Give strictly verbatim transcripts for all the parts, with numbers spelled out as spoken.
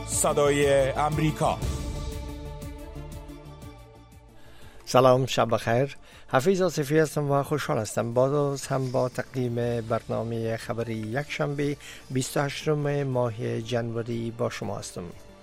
صدای امریکا. سلام، شب بخیر. حفیظ آصفی هستم و خوشحال هستم باز هم با تقدیم برنامه خبری یک شنبه بیست و هشتم ماه جنوری با شما هستم.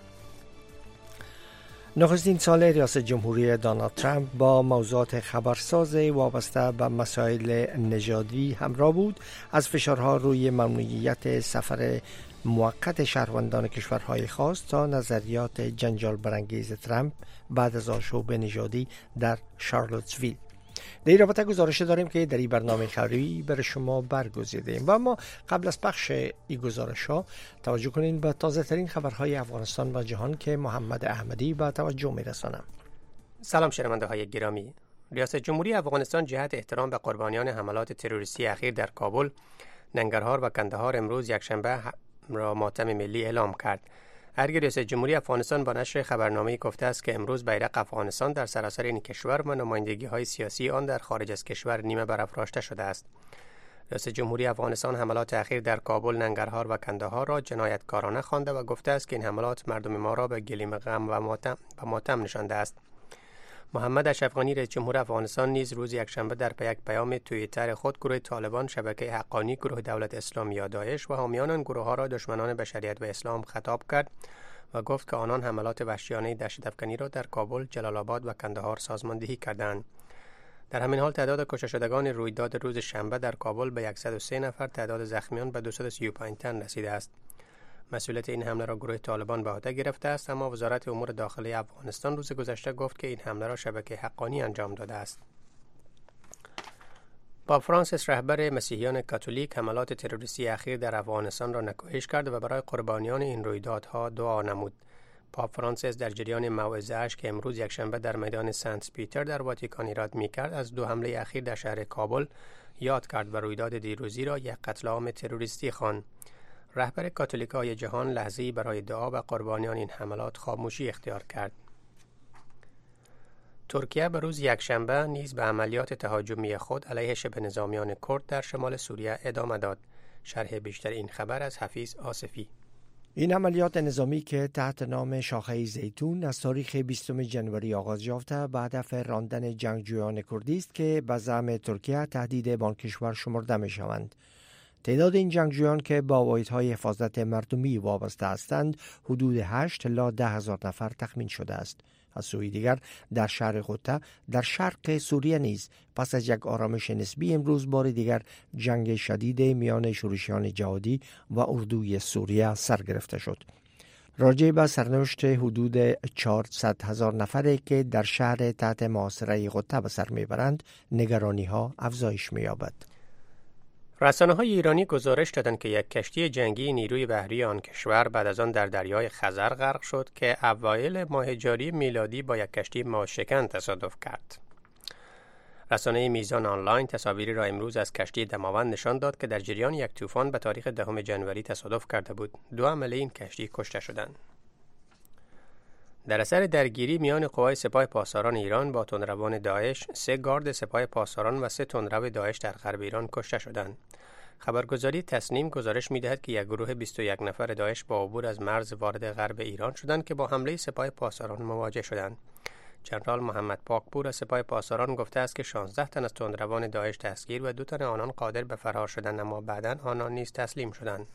نخستین سال ریاست جمهوری دونالد ترامپ با موضوعات خبرساز وابسته به مسائل نژادی همراه بود. از فشارها روی ممنوعیت سفر موقت شهروندان کشورهای خاص تا نظریات جنجال برانگیز ترامپ بعد از آشوب نژادی در شارلوتسویل. در این رابطه گزارش داریم که در این برنامه خبری برای شما برگزیدیم و اما قبل از پخش این گزارش ها توجه کنین به تازه ترین خبرهای افغانستان و جهان که محمد احمدی به توجه می رسانم. سلام شنونده های گرامی. ریاست جمهوری افغانستان جهت احترام به قربانیان حملات تروریستی اخیر در کابل، ننگرهار و کندهار امروز یکشنبه را ماتم ملی اعلام کرد. ارگ ریاست جمهوری افغانستان با نشر خبرنامه‌ای گفته است که امروز بیرق افغانستان در سراسر این کشور و نمایندگی‌های سیاسی آن در خارج از کشور نیمه برافراشته شده است. ریاست جمهوری افغانستان حملات اخیر در کابل، ننگرهار و کندهار را جنایتکارانه خوانده و گفته است که این حملات مردم ما را به گلیم غم و ماتم و ماتم نشانده است. محمد اشرف غنی رئیس جمهور افغانستان نیز روز یکشنبه در یک پیام توییتر خود گروه طالبان، شبکه حقانی، گروه دولت اسلامی یا داعش و حامیان آن گروه‌ها را دشمنان بشریت و اسلام خطاب کرد و گفت که آنان حملات وحشیانه دهشت‌افکنی را در کابل، جلال آباد و کندهار سازماندهی کردند. در همین حال تعداد کشته شدگان رویداد روز شنبه در کابل به صد و سه نفر، تعداد زخمیان به دویست و سی و پنج تن رسیده است. مسئولیت این حمله را گروه طالبان به عهده گرفته است، اما وزارت امور داخلی افغانستان روز گذشته گفت که این حمله را شبکه حقانی انجام داده است. پاپ فرانسیس رهبر مسیحیان کاتولیک حملات تروریستی اخیر در افغانستان را نکوهش کرد و برای قربانیان این رویدادها دعا نمود. پاپ فرانسیس در جریان موعظه اش که امروز یکشنبه در میدان سنت پیتر در واتیکان ایراد می‌کرد از دو حمله اخیر در شهر کابل یاد کرد و رویداد دیروزی را یک قتل عام تروریستی خواند. رهبر کاتولیکای جهان لحظه‌ای برای دعا و قربانیان این حملات خاموشی اختیار کرد. ترکیه به روز یکشنبه نیز به عملیات تهاجمی خود علیه شبه نظامیان کرد در شمال سوریه ادامه داد. شرح بیشتر این خبر از حفیظ آصفی. این عملیات نظامی که تحت نام شاخه زیتون از تاریخ بیستم جنوری آغاز یافته به هدف راندن جنگجویان کردی است که به زعم ترکیه تهدید به آن کشور شمرده می شوند. تعداد این جنگجویان که با واحدهای حفاظت مردمی وابسته هستند حدود هشت الی ده هزار نفر تخمین شده است. از سوی دیگر در شهر غوطه در شرق سوریه نیز پس از یک آرامش نسبی امروز بار دیگر جنگ شدید میان شورشیان جهادی و اردوی سوریه سر گرفته شد. راجع به سرنوشت حدود چهارصد هزار نفری که در شهر تحت محاصره غوطه به سر میبرند نگرانی ها افزایش می‌یابد. رسانه‌های ایرانی گزارش دادند که یک کشتی جنگی نیروی بحری آن کشور بعد از آن در دریای خزر غرق شد که اوایل ماه جاری میلادی با یک کشتی ماه‌شکن تصادف کرد. رسانه میزان آنلاین تصاویری را امروز از کشتی دماوند نشان داد که در جریان یک طوفان به تاریخ دهم جنوری تصادف کرده بود. دو حامل این کشتی کشته شدند. در اثر درگیری میان قوای سپاه پاسداران ایران با تندروان داعش، سه گارد سپاه پاسداران و سه تندرو داعش در غرب ایران کشته شدند. خبرگزاری تسنیم گزارش می‌دهد که یک گروه بیست و یک نفر داعش با عبور از مرز وارد غرب ایران شدند که با حمله سپاه پاسداران مواجه شدند. جنرال محمد پاکپور از سپاه پاسداران گفته است که شانزده تن از تندروان داعش دستگیر و دو تن آنان قادر به فرار شدند، اما بعداً آنان نیز تسلیم شدند.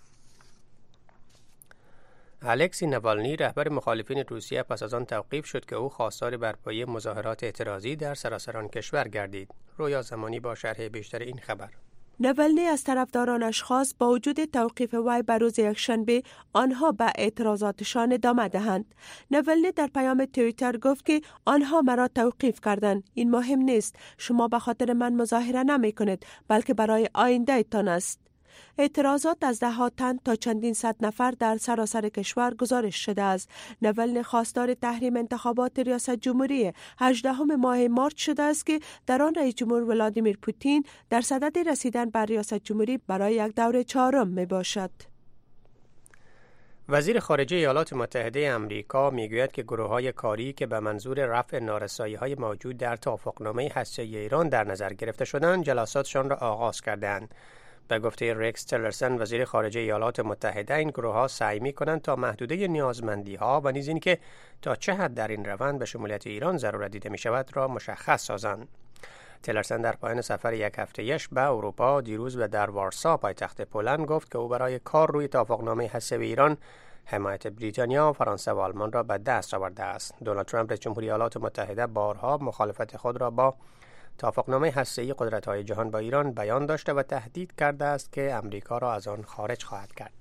الکسی نوالنی رهبر مخالفین روسیه پس از آن توقیف شد که او خواستار برپایی مظاهرات اعتراضی در سراسر آن کشور گردید. رویا زمانی با شرح بیشتر این خبر. نوالنی از طرفدارانش خواست با وجود توقیف وی بر روز یکشنبه آنها به اعتراضاتشان ادامه دهند. نوالنی در پیام توییتر گفت که آنها مرا توقیف کردند. این مهم نیست. شما به خاطر من مظاهره نمی کنید، بلکه برای آینده تان است. اعتراضات از ده ها تن تا چندین صد نفر در سراسر کشور گزارش شده است. نوالنی خواستار تحریم انتخابات ریاست جمهوری هجدهم ماه مارچ شده است که در آن رئیس جمهور ولادیمیر پوتین در صدد رسیدن بر ریاست جمهوری برای یک دور چهارم می باشد. وزیر خارجه ایالات متحده آمریکا میگوید که گروه‌های کاری که به منظور رفع نارسایی‌های موجود در توافقنامه هسته‌ای ایران در نظر گرفته شدند، جلساتشان را آغاز کردند. به گفته ریکس تیلرسن وزیر خارجه ایالات متحده، این گروه ها سعی می کنند تا محدوده نیازمندی ها و نیز اینکه تا چه حد در این روند به شمولیت ایران ضرورت دیده می شود را مشخص سازند. تیلرسن در پایان سفر یک هفته‌ایش به اروپا دیروز و در وارسا پایتخت پولند گفت که او برای کار روی توافقنامه هسته‌ای ایران حمایت بریتانیا، فرانسه و آلمان را به دست آورده است. دونالد ترامپ رئیس جمهوری ایالات متحده بارها مخالفت خود را با توافقنامه هسته‌ای قدرت‌های جهان با ایران بیان داشته و تهدید کرده است که امریکا را از آن خارج خواهد کرد.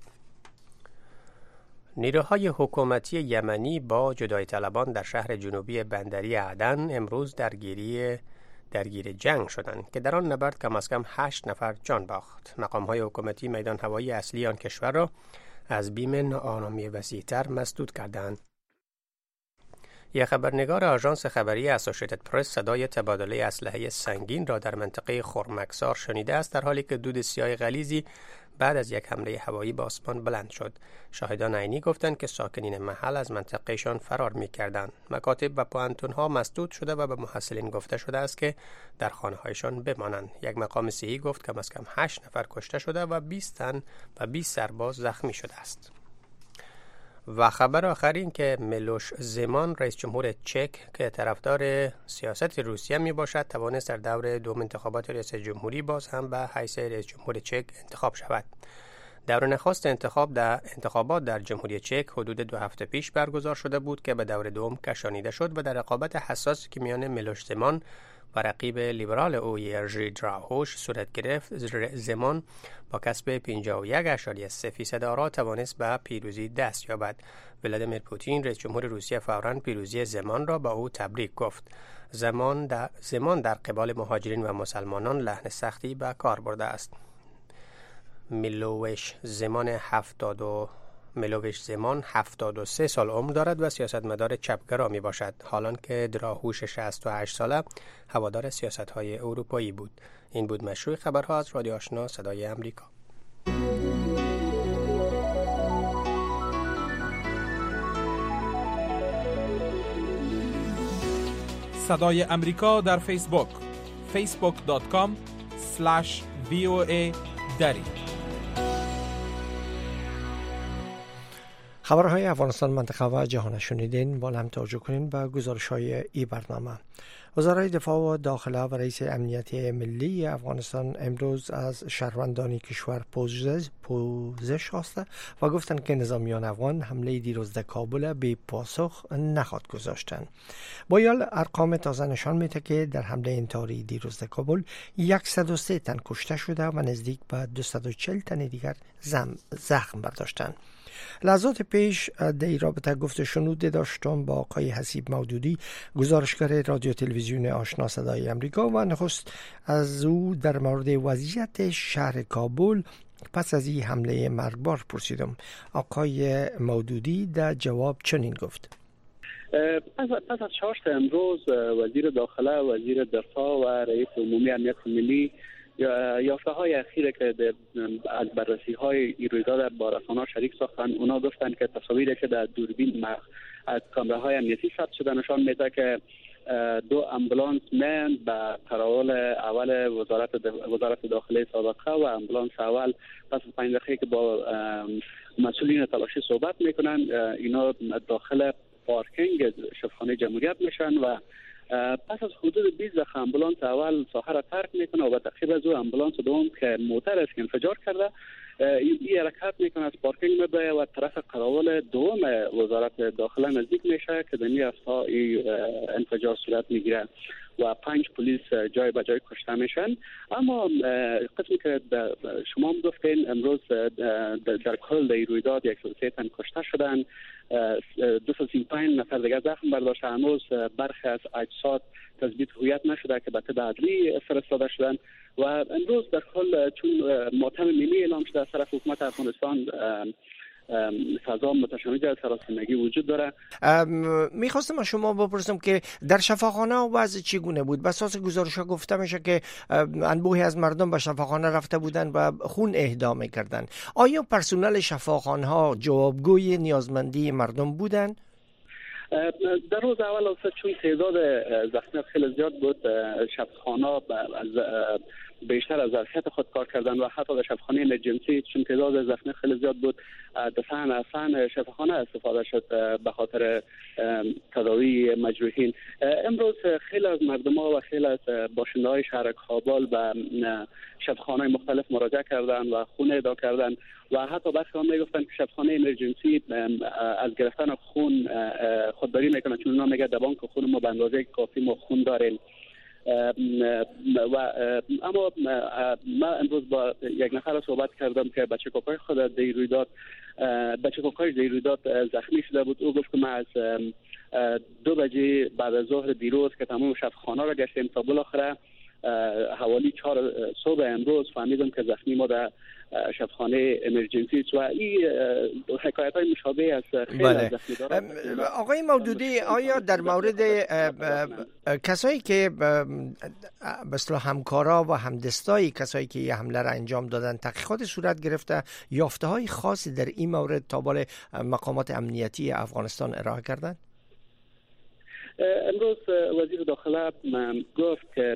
نیروهای حکومتی یمنی با جدایی طلبان در شهر جنوبی بندری عدن امروز درگیری درگیر جنگ شدند که در آن نبرد کم از کم هشت نفر جان باخت. مقام‌های حکومتی میدان هوایی اصلی آن کشور را از بیم ناآرامی وسیع‌تر مسدود کردند. یک خبرنگار آژانس خبری اسوسییتد پرس صدای تبادله اسلحه سنگین را در منطقه خرمکسار شنیده است، در حالی که دود سیاه غلیظی بعد از یک حمله هوایی به آسمان بلند شد. شاهدان عینی گفتند که ساکنین محل از منطقهشان فرار می‌کردند. مکاتب و پوانتون‌ها مسدود شده و به محصلین گفته شده است که در خانه‌هایشان بمانند. یک مقام صحی گفت که کم از کم هشت نفر کشته شده و بیست تن و بیست سرباز زخمی شده است. و خبر آخر این که میلوش زمان رئیس جمهور چک که طرفدار سیاست روسیه می باشد توانست در دور دوم انتخابات ریاست جمهوری باز هم به حیث رئیس جمهور چک انتخاب شود. دور نخست انتخاب در انتخابات در جمهوری چک حدود دو هفته پیش برگزار شده بود که به دور دوم کشانیده شد و در رقابت حساسی که میان میلوش زمان و رقیب لیبرال او یرژی دراهوش صورت گرفت، زمان با کسب پنجاه و یک اشاریه سه فیصد آرا توانست به پیروزی دست یابد. ولادیمیر پوتین رئیس جمهور روسیه فوراً پیروزی زمان را به او تبریک گفت. زمان در زمان در قبال مهاجرین و مسلمانان لحن سختی به کار برده است. میلوش زمان هفتاد و میلوش زمان هفتاد و سه سال عمر دارد و سیاستمدار چپگرا می باشد، حالان که دراهوش شصت و هشت ساله هوادار سیاست‌های اروپایی بود. این بود مشروع خبرها از رادیو آشنا صدای امریکا. صدای امریکا در فیسبوک فیسبوک دات کام اسلش وی او ای دری. خبرهای افغانستان، منطقه و جهان شنیدین. با هم توجه کنین به گزارش‌های این برنامه. وزرای دفاع و داخله و رئیس امنیت ملی افغانستان امروز از شهروندان کشور پوزش خواسته و گفتند که نظامیان افغان حمله دیروز در کابل بی پاسخ نخواهد گذاشتند. با این حال ارقام تازه نشان میده که در حمله انتحاری دیروز در کابل صد و سه تن کشته شده و نزدیک به دویست و چهل تن دیگر زخم برداشتند. لحظات پیش در این رابطه گفت شنود داشتم با آقای حسیب مودودی، گزارشگر رادیو تلویزیون آشنا صدای امریکا، و نخست از او در مورد وضعیت شهر کابل پس از این حمله مرگبار پرسیدم. آقای مودودی در جواب چنین گفت: پس, پس از شاشت امروز وزیر داخله، وزیر دفاع و رئیس عمومی امنیت ملی یافته های اخیره که از بررسی های این رویداد با رسانه‌ها شریک ساختن، اونا گفتن که تصاویری که در دوربین از کامره های امنیتی ثبت شده نشان میده که دو امبولانس من به قراول اول وزارت وزارت داخله سابقه و امبولانس اول پس از پنج دقیقه که با مسئولین تلاشی صحبت میکنن، اینا داخل پارکینگ شفاخانه جمهوریت میشن و پس از حدود بیست دقیقه امبولانس اول ساحه را ترک میکنه و به تعقیب از او امبولانس دوم که موتر است که انفجار کرده این حرکت میکنه، از پارکینگ میبره و طرف قراول دوم وزارت داخله نزدیک میشه که در این راستا این انفجار صورت میگیره و پنج پلیس جای به جای کشته میشن. اما قسمی که شما هم گفتین امروز در کل در رویداد صد و سه تن کشته شدن، دویست و سی و پنج نفر دیگه زخم برداشته. هنوز برخی از اجساد تثبیت هویت نشده که به طب عدلی فرستاده شدن و امروز در کل چون ماتم ملی اعلام شده از طرف حکومت افغانستان، فضا متشنج از سراسیمگی وجود داره. میخواستم از شما بپرسم که در شفاخانه وضع چگونه بود؟ بس اساس گزارش‌ها گفته میشه که انبوهی از مردم به شفاخانه رفته بودن و خون اهدا میکردن. آیا پرسنل شفاخانه ها جوابگوی نیازمندی مردم بودن؟ در روز اول چون تعداد زخمیات خیلی زیاد بود، شفاخانه از بیشتر از ظرفیت خود کار کردن و حتی در شفاخانه امرجنسی چون تعداد زخمی خیلی زیاد بود در فن فن شفاخانه استفاده شد به خاطر تداوی مجروحین. امروز خیلی از مردم ها و خیلی از باشنده های شهر کابل به شفاخانه مختلف مراجعه کردن و خون اهدا کردن و حتی برخی ها میگفتن که شفاخانه امرجنسی از گرفتن خون خودداری میکنه چون اونا میگه در بانک خون ما به اندازه کافی ما خون داریم. و اما من امروز با یک نفر صحبت کردم که بچه کوکای خود در رویداد بچه کوکای در رویداد زخمی شده بود. او گفت که ما از دو بجه بعد از ظهر دیروز که تمام شفاخانه را گشتیم تا بالاخره حوالی چهار صبح امروز فهمیدم که زخمی ما در شفاخانه امرجنسی و این حکایت های مشابه از خیلی بله. از زخمی دارن. آقای مودودی، آیا در مورد کسایی که به اصطلاح همکارا و همدستای کسایی که این حمله را انجام دادن تحقیقات صورت گرفته، یافته های خاصی در این مورد تا بال مقامات امنیتی افغانستان ارائه کردن؟ امروز وزیر داخله گفت که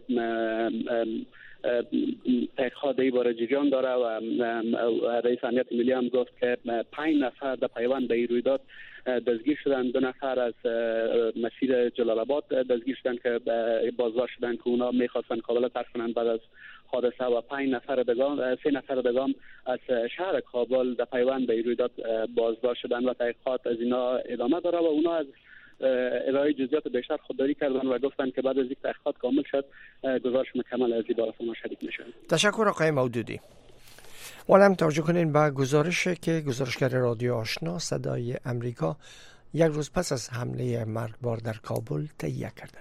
تحقیقات این باره جریان داره و رئیس امنیت ملی هم گفت که پنج نفر در پیوند به این رویداد دستگیر شدن. دو نفر از مسیر جلال آباد دستگیر شدن که بازداشت شدن که اونا میخواستن کابل ترک کنن بعد از حادثه و پنج نفر دیگه سه نفر دیگه از شهر کابل در پیوند به این رویداد بازداشت شدن و تحقیقات از اینا ادامه داره و اونا از ارائه جزئیات بیشتر خودداری کردن و گفتن که بعد از اینکه تحقیقات کامل شد گزارش مکمل از این باره ما شریک میشن. تشکر آقای مودودی. والم توجه کنین به گزارشی که گزارشگر رادیو آشنا صدای امریکا یک روز پس از حمله مرگبار در کابل تهیه کرده.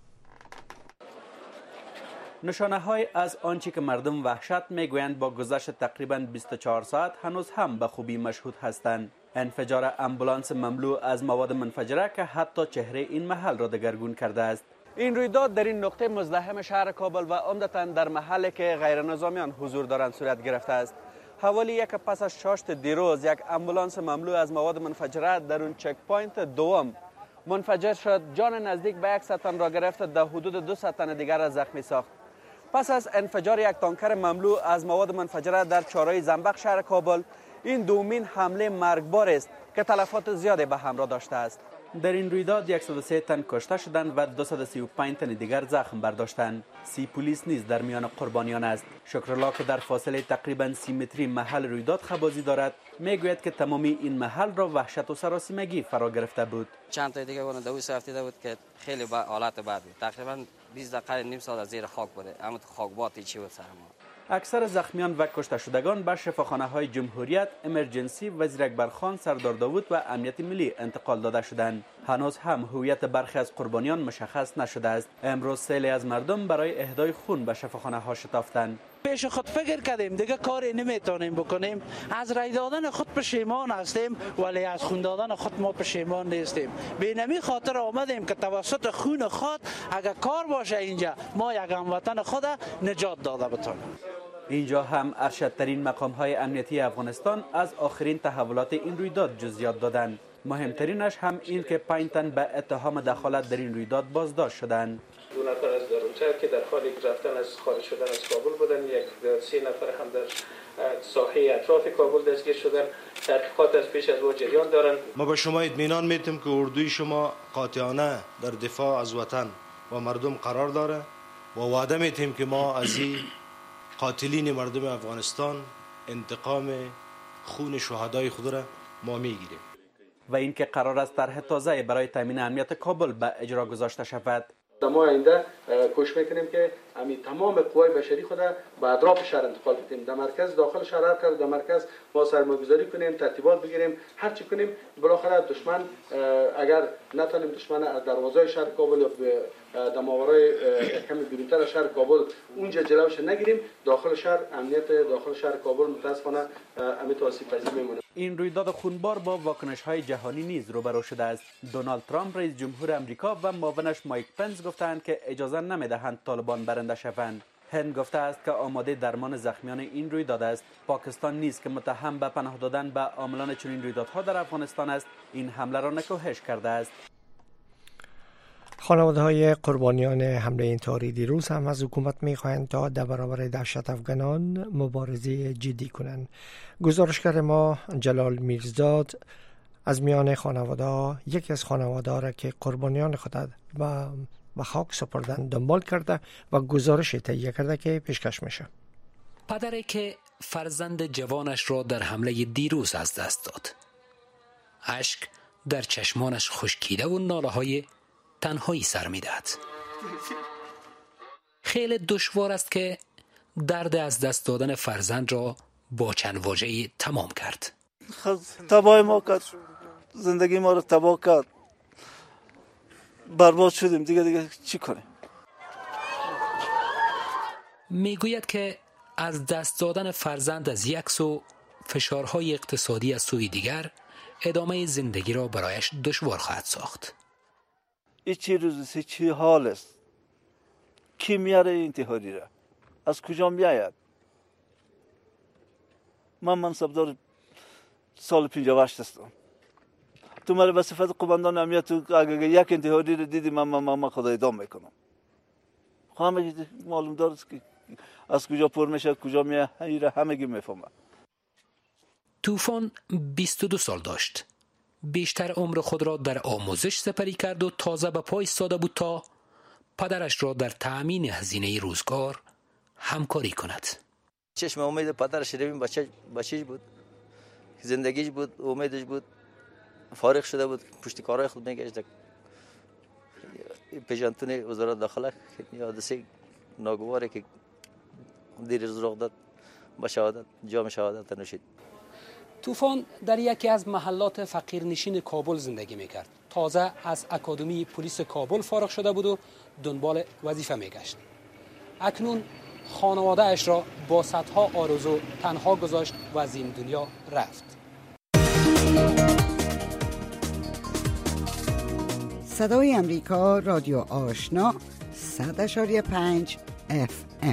نشانه های از آنچه که مردم وحشت میگویند با گذشت تقریباً بیست و چهار ساعت هنوز هم به خوبی مشهود هستند. انفجار امبولانس مملو از مواد منفجره که حتی چهره این محل را دگرگون کرده است. این رویداد در این نقطه مزدحم شهر کابل و عمدتاً در محلی که غیر نظامیان حضور دارند صورت گرفته است. حوالی یک پس از شاشت دیروز یک امبولانس مملو از مواد منفجره در اون چک پوینت دوم منفجر شد. جان نزدیک به یک تن را گرفت، در حدود دویست تن دیگر را زخمی ساخت. پس از انفجار یک تانکر مملو از مواد منفجره در چهارراه زنبق شهر کابل، این دومین حمله مرگبار است که تلفات زیادی به همراه داشته است. در این رویداد صد و سه تن کشته شدند و دویست و سی و پنج تن دیگر زخم برداشتند. سی پلیس نیز در میان قربانیان است. شکرالله که در فاصله تقریبا سی متری محل رویداد خبازی دارد، میگوید که تمامی این محل را وحشت و سراسیمگی فرا گرفته بود. چند تا دیگه اون دویست افتاده بود که خیلی با حالت بد بود. تقریبا بیست دقیقه نیم ساعت از زیر خاک بوده. اما خاکباتی چی بود سر ما. اکثر زخمیان و کشته شدگان به شفاخانه های جمهوریت، امرجنسی، وزیر اکبرخان، سردار داوود و امنیت ملی انتقال داده شدند. هنوز هم هویت برخی از قربانیان مشخص نشده است. امروز سیلی از مردم برای اهدای خون به شفاخانه ها شتافتند. پیش خود فکر کردیم دیگه کاری نمیتونیم بکنیم. از رای دادن خود پشیمان هستیم ولی از خون دادن خود ما پشیمان نیستیم. به نمی خاطر آمدیم که توسط خون خود اگر کار باشه اینجا ما یک هموطن خود نجات داده بتونیم. اینجا هم ارشدترین مقام های امنیتی افغانستان از آخرین تحولات این رویداد جزئیات دادند. مهمترینش هم این که پنج تن به اتهام دخالت در این رویداد بازداشت شدند. دو نفر از دارالجر که در حال رفتن از خارج شدن از کابل بودند، یک سه نفر هم در ساحه اطراف کابل دستگیر شدند. تحقیقات از پیش از او جریان دارند. ما به شما اطمینان میدیم که اردوی شما قاطعانه در دفاع از وطن و مردم قرار داره و وعده میدیم که ما از این قاتلین مردم افغانستان انتقام خون شهدای خود را ما میگیریم. و اینکه قرار است طرح تازه برای تامین امنیت کابل به اجرا گذاشته شود. در ما آینده کوشش میکنیم که امی تمام قوای بشری خود به اطراف شهر انتقال بدیم. در مرکز داخل شهر هر کار در مرکز ما سرمایه‌گذاری کنیم، ترتیبات بگیریم، هر چی کنیم بالاخره دشمن اگر نتونیم دشمن از دروازه شهر کابل یا در ماورای کمی بیرونتر شهر کابل اونجا جلوش نگیریم، داخل شهر امنیت داخل شهر کابل متاسفانه امی آسیب پذیر میمونه. این رویداد خونبار با واکنش‌های جهانی نیز روبرو شده است. دونالد ترامپ رئیس جمهور آمریکا و معاونش مایک پنس گفتند که اجازه نمیدهند طالبان برنده شوند. هند گفته است که آماده درمان زخمیان این رویداد است. پاکستان نیز که متهم به پناه دادن به عاملان چنین رویدادها در افغانستان است، این حمله را نکوهش کرده است. خانواده‌های قربانیان حمله انتحاری دیروز هم از حکومت می‌خواهند تا در برابر دهشت افغانان مبارزه جدی کنند. گزارشگر ما جلال میرزاد از میان خانواده‌ها یکی از خانواده‌ها را که قربانیان خود و به خاک سپردن دنبال کرده و گزارش تهیه کرده که پیشکش میشه. پدری که فرزند جوانش را در حمله دیروز از دست داد. اشک در چشمانش خشکیده و ناله‌های تنهایی سر می‌دهد. خیلی دشوار است که درد از دست دادن فرزند را با چند واژه‌ای تمام کرد. تباه ما کرد، زندگی ما رو تباه کرد، برباد شدیم، دیگه دیگه چی کنیم؟ میگوید که از دست دادن فرزند از یک سو، فشارهای اقتصادی از سوی دیگر ادامه زندگی را برایش دشوار خواهد ساخت. این چی روزی چی حال است؟ کی میاره انتحاری را؟ از کجا میآید؟ من منصبدار سال پنجاه و هشت هستم. تو مرا به صفت قماندان امنیت تو اگر یک انتحاری را دیدی من من من خدا اعدام میکنم. همه معلوم دارست که از کجا پر میشه، کجا میاد، همه همگی میفهمه. طوفان بیست و دو سال داشت. بیشتر عمر خود را در آموزش سپری کرد و تازه به پای ایستاده بود تا پدرش را در تأمین هزینه روزگار همکاری کند. چشم امید پدرش رویم بچه بچه‌ش بود، زندگیش بود، امیدش بود، فارغ شده بود، پشت کارهای خود میگشت. پیشنتون وزارت داخله حادثه ناگواری که دیروز رخ داد با شهادت جام شهادت نوشید. طوفان در یکی از محلات فقیرنشین کابل زندگی میکرد. تازه از اکادمی پلیس کابل فارغ شده بود و دنبال وظیفه میگشت. اکنون خانواده اش را با صدها آرزو تنها گذاشت و از این دنیا رفت. صدای امریکا، رادیو آشنا، صد اشاری پنج اف ام.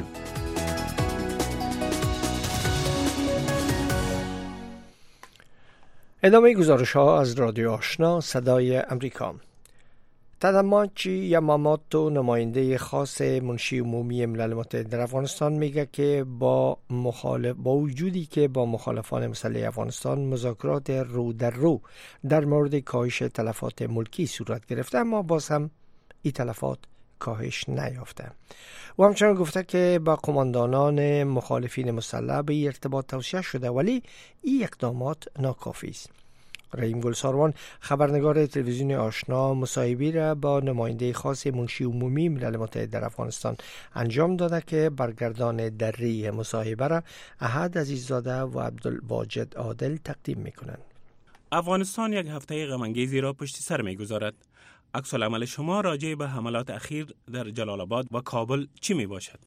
ادامه گزارش ها از رادیو آشنا صدای امریکا. تاداماچی یاماموتو، نماینده خاص منشی عمومی ملل متحد در افغانستان، میگه که با مخالف با وجودی که با مخالفان مسلح افغانستان مذاکرات رو در رو در مورد کاهش تلفات ملکی صورت گرفته، اما باز هم این تلفات کاهش نیافته. و همچنان گفته که با قماندانان مخالفین مسلح به ارتباط توصیه شده ولی این اقدامات ناکافی است. رحیم گلساروان، خبرنگار تلویزیون آشنا، مصاحبه‌ای را با نماینده خاص منشی عمومی ملل متحد در افغانستان انجام داده که برگردان دری مصاحبه را احد عزیززاده و عبدالواجد عادل تقدیم می‌کنند. افغانستان یک هفته غم‌انگیزی را پشت سر می‌گذارد. عکس العمل شما راجع به حملات اخیر در جلال آباد و کابل چی می باشد؟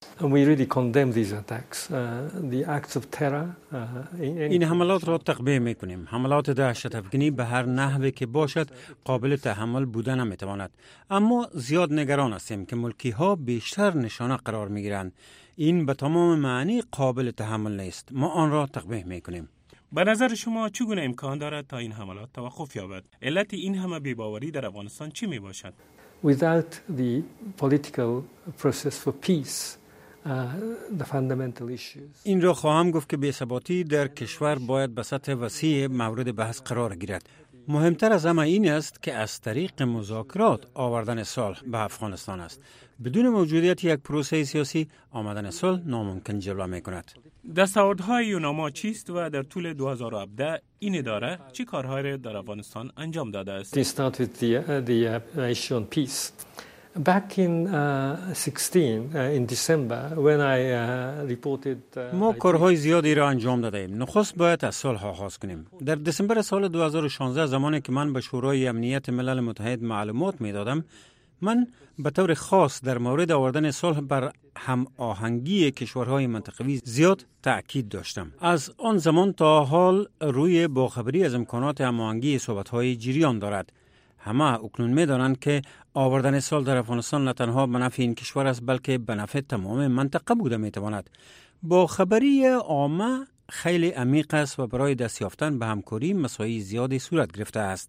این حملات را تقبیح می کنیم. حملات دهشت افغانی به هر نحوی که باشد قابل تحمل بودن نمی تواند. اما زیاد نگران هستیم که ملکی ها بیشتر نشانه قرار می گیرند. این به تمام معنی قابل تحمل نیست. ما آن را تقبیح می کنیم. به نظر شما چگونه امکان دارد تا این حملات توقف یابد؟ علت این همه بی‌باوری در افغانستان چی می باشد؟ Without the political process for peace, uh, the fundamental issues. این را خواهم گفت که بی‌ثباتی در کشور باید به سطح وسیع مورد بحث قرار گیرد. مهمتر از همه این است که از طریق مذاکرات آوردن صلح به افغانستان است. بدون موجودیت یک پروسه سیاسی آمدن صلح ناممکن جلوه می کند. دستاوردهای یوناما چیست و در طول دو هزار و هفده این اداره چه کارهایی را در افغانستان انجام داده است؟ To start with the, uh, the uh, issue on peace. Back in uh, sixteen uh, in December when I uh, reported uh, ما کارهای زیادی را انجام داده ایم. نخست باید از صلح آغاز کنیم. در دسامبر سال دو هزار و شانزده زمانی که من به شورای امنیت ملل متحد معلومات میدادم، من به طور خاص در مورد آوردن صلح بر هم آهنگی کشورهای منطقوی زیاد تأکید داشتم. از آن زمان تا حال روی باخبری از امکانات هم آهنگی صحبت‌های جریان دارد. همه اکنون می‌دانند که آوردن صلح در افغانستان نه تنها به نفع این کشور است بلکه به نفع تمام منطقه بوده می‌تواند. باخبری عامه خیلی عمیق است و برای دست یافتن به همکاری مساعی زیادی صورت گرفته است.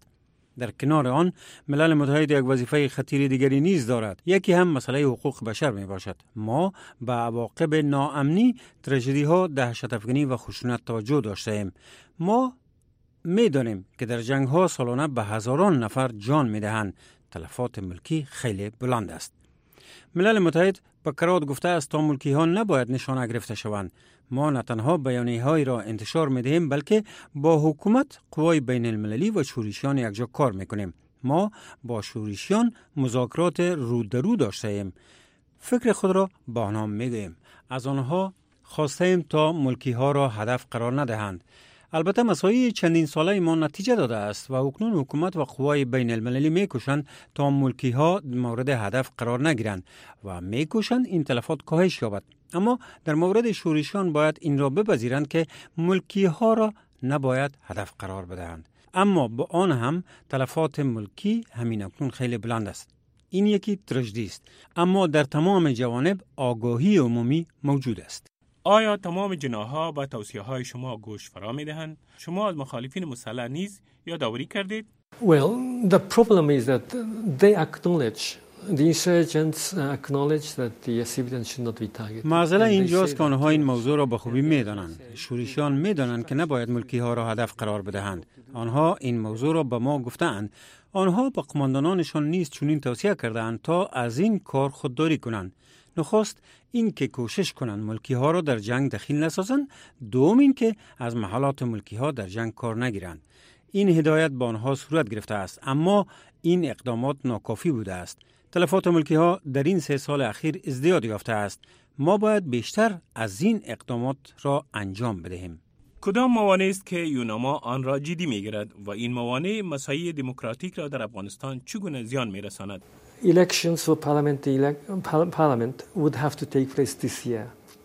در کنار آن ملل متحد یک وظیفه خطیر دیگری نیز دارد. یکی هم مسئله حقوق بشر می باشد. ما به عواقب ناامنی، تراژدی ها، دهشت افکنی و خشونت توجه داشته ایم. ما می دانیم که در جنگ ها سالانه به هزاران نفر جان می دهند. تلفات ملکی خیلی بلند است. ملل متحد به کرات گفته است تا ملکی ها نباید نشانه گرفته شوند. ما نه تنها بیانیه های را انتشار می دهیم بلکه با حکومت، قوای بین المللی و شورشیان یکجا کار می کنیم. ما با شورشیان مذاکرات رو در رو داشته ایم. فکر خود را با آنها می گوییم. از آنها خواسته ایم تا ملکی ها را هدف قرار ندهند. البته مساعی چندین ساله ما نتیجه داده است و اکنون حکومت و قوای بین المللی میکوشند تا ملکی ها مورد هدف قرار نگیرند و میکوشند این تلفات کاهش یابد. اما در مورد شورشیان باید این را بپذیرند که ملکی ها را نباید هدف قرار بدهند. اما با آن هم تلفات ملکی همین اکنون خیلی بلند است. این یکی تراژدی است، اما در تمام جوانب آگاهی عمومی موجود است. آیا تمام جناح‌ها با توصیه‌های شما گوش فرا می‌دهند؟ شما از مخالفین مسلح نیز یادآوری کردید؟ Well, the problem is that they acknowledge the insurgents acknowledge that the civilians should not be targeted. معضله اینجاست که آنها این موضوع را به خوبی می‌دانند. شورشیان می‌دانند که نباید ملکی‌ها را هدف قرار بدهند. آنها این موضوع را به ما گفتند. آنها به قماندانانشان نیز چنین توصیه کردند تا از این کار خودداری کنند. نخست این که کوشش کنند ملکی ها را در جنگ دخیل نسازند، دوم این که از محلات ملکی ها در جنگ کار نگیرند. این هدایت با آنها صورت گرفته است، اما این اقدامات ناکافی بوده است. تلفات ملکی ها در این سه سال اخیر ازدیاد یافته است. ما باید بیشتر از این اقدامات را انجام بدهیم. کدام موانع است که یوناما آن را جدی می‌گیرد و این موانع مساعی دموکراتیک را در افغانستان چگونه زیان می‌رساند؟ Elections for parliament, elect, parliament would have to take place this year.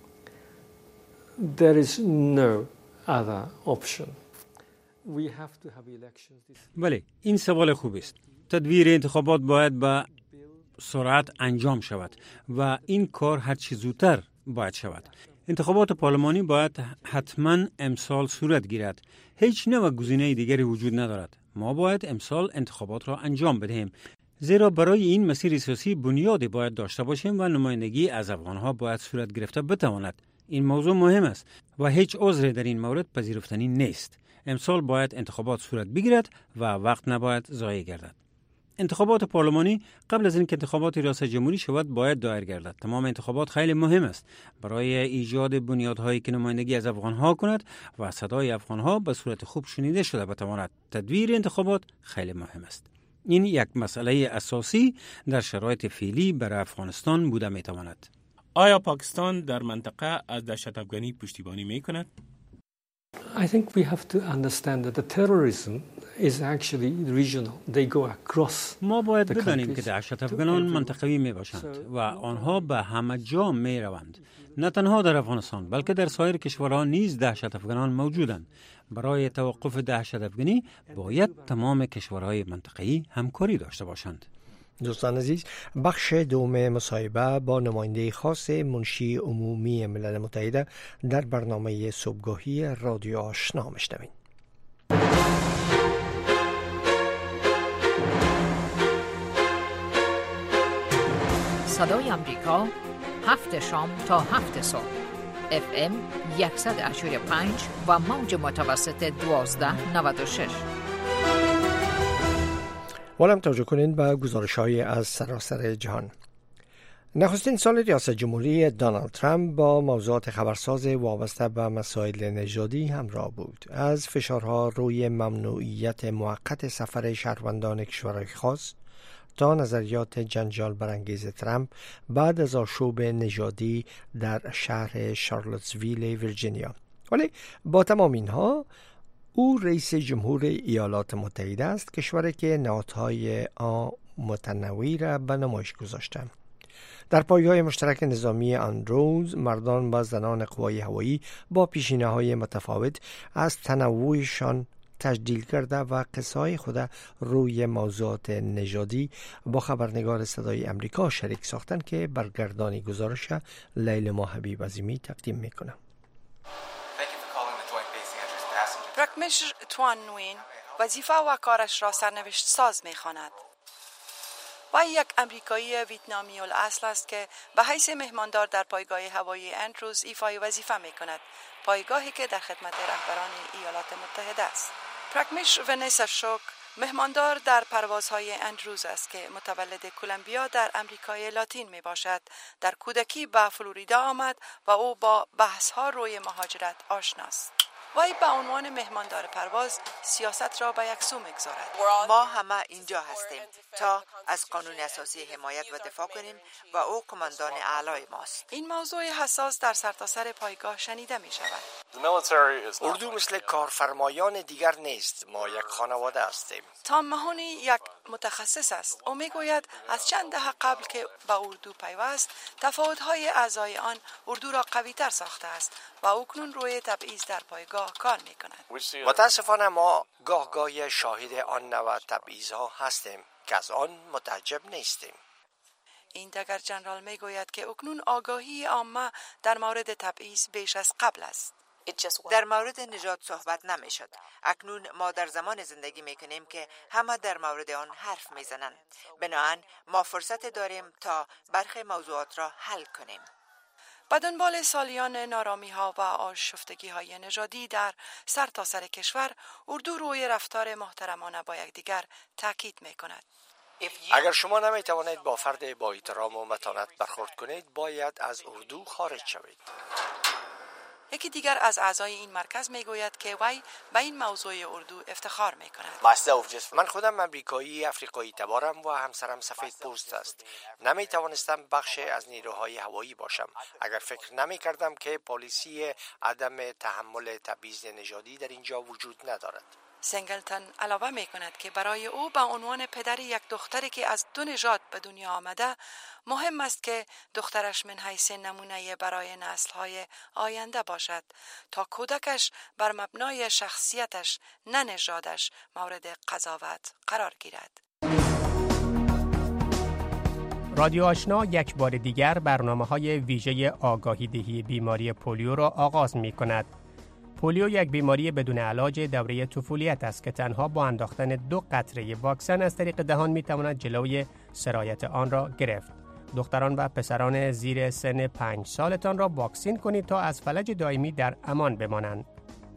There is no other option. We have to have elections this year. بله، این سوال خوب است. تدویر انتخابات باید با سرعت انجام شود و این کار هر چه زودتر باید شود. انتخابات پارلمانی باید حتما امسال صورت گیرد. هیچ نوع گزینه دیگری وجود ندارد. ما باید امسال انتخابات را انجام بدهیم. زیرا برای این مسیر سیاسی بنیادی باید داشته باشیم و نمایندگی از افغانها باید صورت گرفته بتواند. این موضوع مهم است و هیچ عذری در این مورد پذیرفتنی نیست. امسال باید انتخابات صورت بگیرد و وقت نباید ضایع گردد. انتخابات پارلمانی قبل از اینکه انتخابات ریاست جمهوری شود باید دایر گردد. تمام انتخابات خیلی مهم است برای ایجاد بنیادهایی که نمایندگی از افغانها کند و صدای افغانها به صورت خوب شنیده شده بتواند. تدویر انتخابات خیلی مهم است. این یک مسئله اساسی در شرایط فعلی برای افغانستان بوده می تواند. آیا پاکستان در منطقه از دهشت افغانی پشتیبانی می کند؟ I think we have to understand that the terrorism is actually regional. They go across. ما باید بدانیم که دهشت افغانان منطقوی می باشند و آنها به همه جا می روند. نه تنها در افغانستان بلکه در سایر کشورها نیز دهشت افغانان موجودند. برای توقف دهشت افغانی باید تمام کشورهای منطقه‌ای همکاری داشته باشند. دوستان عزیز، بخش دوم مصاحبه با نماینده خاص منشی عمومی ملل متحد در برنامه صبحگاهی رادیو آشنا میشنوید. صدای امریکا، هفت شام تا هفت صبح، اف ام صد و هشت و پنج و موج متوسط دوازده نود و شش. ولم توجه کنید به گزارش‌های از سراسر جهان. نخستین سال ریاست جمهوری دونالد ترامپ با موضوعات خبرساز وابسته به مسائل نژادی همراه بود. از فشارها روی ممنوعیت موقت سفر شهروندان کشورهای خاص تا نظریات جنجال برانگیز ترامپ بعد از آشوب نژادی در شهر شارلوتسویل ویرجینیا. ولی با تمام اینها او رئیس جمهور ایالات متحده است، کشوری که نهادهای متنوعی را به نمایش گذاشته. در پایگاه مشترک نظامی آن روز مردان و زنان قوای هوایی با پیشینه‌های متفاوت از تنوعشان تجلیل کرده و قصه‌های خود روی موضوعات نژادی با خبرنگار صدای امریکا شریک ساختند که برگردانی گزارش لیلما حبیب عظیمی تقدیم میکنه. Rakmesh Tuan Nguyen, وظیفه و کارش را سرنوشت ساز می خواند. وی یک امریکایی ویتنامی الاصل است که به حیث مهماندار در پایگاه هوایی اندروز ایفای وظیفه می کند، پایگاهی که در خدمت رهبران ایالات متحده است. پرکمیش ونیسا شوک مهماندار در پروازهای اندروز است که متولد کلمبیا در امریکای لاتین می باشد. در کودکی به فلوریدا آمد و او با بحث‌ها روی مهاجرت آشناست. وی به عنوان مهماندار پرواز سیاست را به یک سو می‌گذارد. ما همه اینجا هستیم تا از قانون اساسی حمایت و دفاع کنیم و او کماندان اعلای ماست. این موضوع حساس در سرتاسر پایگاه شنیده می شود. اردو مثل کارفرمایان دیگر نیست. ما یک خانواده هستیم. تام مهونی یک متخصص است. او میگوید از چند دهه قبل که به اردو پیوست، تفاوت‌های اعضای آن اردو را قوی‌تر ساخته است و اکنون روی تبعیض در پایگاه کار می‌کند. متاسفانه ما گاه گاهی شاهد آن نوع تبعیض‌ها هستیم که از آن متعجب نیستیم. این دگر جنرال میگوید که اکنون آگاهی عامه در مورد تبعیض بیش از قبل است. در مورد نژاد صحبت نمی شد. اکنون ما در زمان زندگی می کنیم که همه در مورد آن حرف می زنند. بنابراین ما فرصت داریم تا برخی موضوعات را حل کنیم. به دنبال سالیان نارامی ها و آشفتگی های نژادی در سر تا سر کشور، اردو روی رفتار محترمانه با یکدیگر تاکید می کند. اگر شما نمی توانید با فرد با احترام و متانت برخورد کنید، باید از اردو خارج شوید. یکی دیگر از اعضای این مرکز می گوید که وی به این موضوع اردو افتخار می کند. من خودم امریکایی افریقایی تبارم و همسرم سفید پوست است. نمی توانستم بخش از نیروهای هوایی باشم اگر فکر نمی کردم که پالیسی عدم تحمل تبعیض نژادی در اینجا وجود ندارد. سنگلتن علاوه می کند که برای او به عنوان پدر یک دختری که از دو نژاد به دنیا آمده، مهم است که دخترش من حیث نمونه برای نسل‌های آینده باشد تا کودکش بر مبنای شخصیتش نه نژادش مورد قضاوت قرار گیرد. رادیو آشنا یک بار دیگر برنامه‌های ویژه آگاهی دهی بیماری پولیو را آغاز می کند. پولیو یک بیماری بدون علاج دوره طفولیت است که تنها با انداختن دو قطره واکسن از طریق دهان می‌تواند جلوی سرایت آن را گرفت. دختران و پسران زیر سن پنج سالتان را واکسین کنید تا از فلج دائمی در امان بمانند.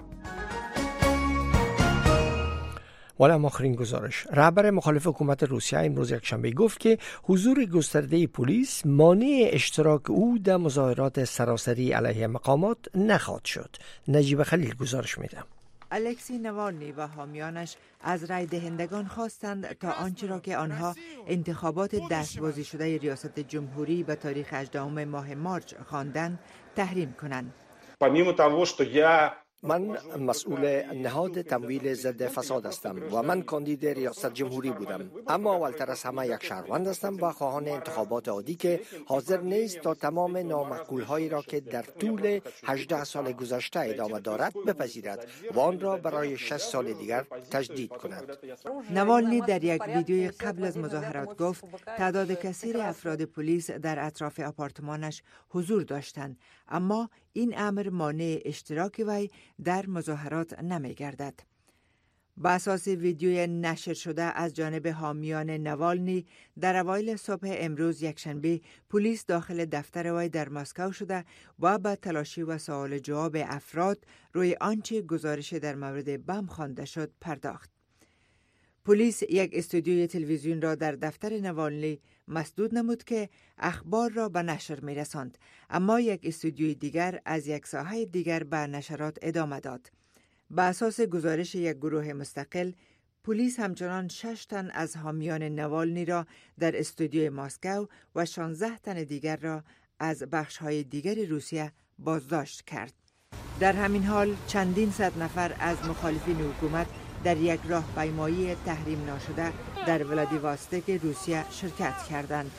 والا آخرین گزارش. رهبر مخالف حکومت روسیه امروز یکشنبه گفت که حضور گسترده پلیس مانع اشتراک او در مظاهرات سراسری علیه مقامات نخواهد شد. نجیب خلیل گزارش میده. الکسی نوالنی و حامیانش از رای دهندگان خواستند تا آنچه را که آنها انتخابات دستبازی شده ریاست جمهوری به تاریخ هجدهم ماه مارچ خواندند تحریم کنند. Помимо того, что я من مسئول نهاد تمویل ضد فساد هستم و من کاندید ریاست جمهوری بودم، اما اولتر از همه یک شهروند هستم و خواهان انتخابات عادی که حاضر نیست تا تمام نامعقول هایی را که در طول هجده سال گذشته ادامه دارد بپذیرد و آن را برای شش سال دیگر تجدید کند. نوالنی در یک ویدیوی قبل از مظاهرات گفت تعداد کثیر افراد پلیس در اطراف آپارتمانش حضور داشتند، اما این امر مانع اشتراک وی در مظاهرات نمی گردد. با اساس ویدیوی نشر شده از جانب حامیان نوالنی در اوایل صبح امروز یکشنبه، پلیس داخل دفتر وی در مسکو شده و با تلاشی و سوال جواب افراد روی آنچه گزارش در مورد بم خوانده شد پرداخت. پلیس یک استودیوی تلویزیون را در دفتر نوالنی مسدود نمود که اخبار را به نشر می رساند، اما یک استودیوی دیگر از یک ساحه دیگر به نشرات ادامه داد. به اساس گزارش یک گروه مستقل، پلیس همچنان شش تن از حامیان نوالنی را در استودیوی مسکو و شانزده تن دیگر را از بخش‌های دیگر روسیه بازداشت کرد. در همین حال چندین صد نفر از مخالفین حکومت در یک راهپیمایی تحریم ناشده در ولادیواستوک روسیه شرکت کردند.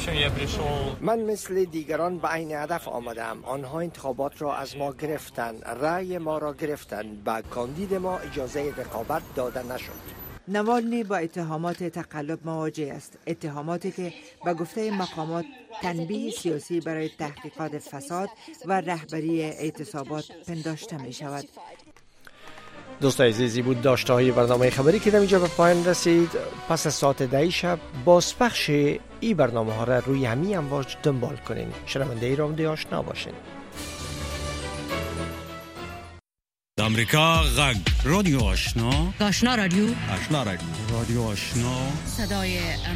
من مثل دیگران به عین هدف آمدم. آنها انتخابات را از ما گرفتند، رأی ما را گرفتند، به کاندید ما اجازه رقابت داده نشد. نوالنی با اتهامات تقلب مواجه است، اتهاماتی که به گفته مقامات تنبیه سیاسی برای تحقیقات فساد و رهبری اعتصابات پنداشته می شود. دوستای عزیزی بود داشته های برنامه خبری که در اینجا به پایان رسید. پس از ساعت ده شب بازپخش این برنامه ها را روی همین امواج دنبال کنین. شنونده رادیو آشنا باشین. امریکا غږ رادیو آشنا آشنا رادیو آشنا رادیو رادیو آشنا صدای